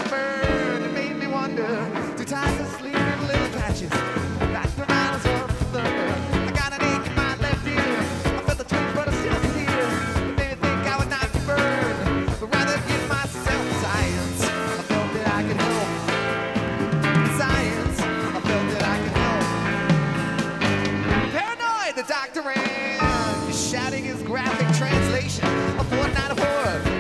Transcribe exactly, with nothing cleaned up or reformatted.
to burn. It made me wonder, too tired to sleep in little patches. Back the miles of thunder. I got an ache in my left ear. I felt the twinge, but I still can hear. It made me think I would not burn, but rather give myself science. I felt that I could help. Science, I felt that I could help. Paranoid, the doctor ran, shouting his graphic translation of Fortnite of horror.